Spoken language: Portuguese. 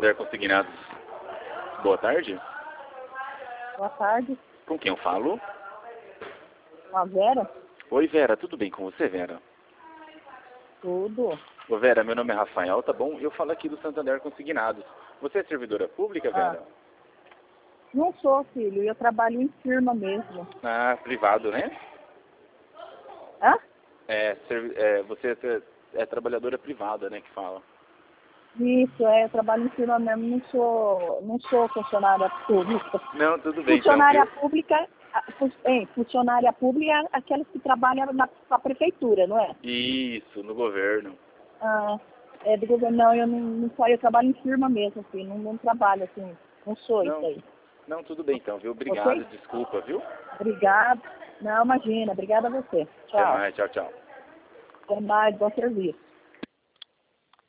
Santander Consignados. Boa tarde. Boa tarde. Com quem eu falo? Com a Vera? Oi, Vera. Tudo bem com você, Vera? Tudo. Ô, Vera, meu nome é Rafael, tá bom? Eu falo aqui do Santander Consignados. Você é servidora pública, Vera? Não sou, filho. Eu trabalho em firma mesmo. Ah, privado, né? Hã? Você é trabalhadora privada, né, que fala. Isso, eu trabalho em firma mesmo. Não sou funcionária pública. Não, tudo bem, Funcionária então, viu? pública, funcionária pública é aquelas que trabalham na prefeitura, não é? Isso, no governo. Ah, é do governo. Não, eu trabalho em firma mesmo, assim. Não trabalho assim. Não sou isso Não, aí. não, tudo bem, então, viu? Obrigado, Ok? desculpa, viu? Obrigada. Não, imagina. Obrigada a você. Até Tchau. mais, tchau, tchau. Até mais. Bom serviço.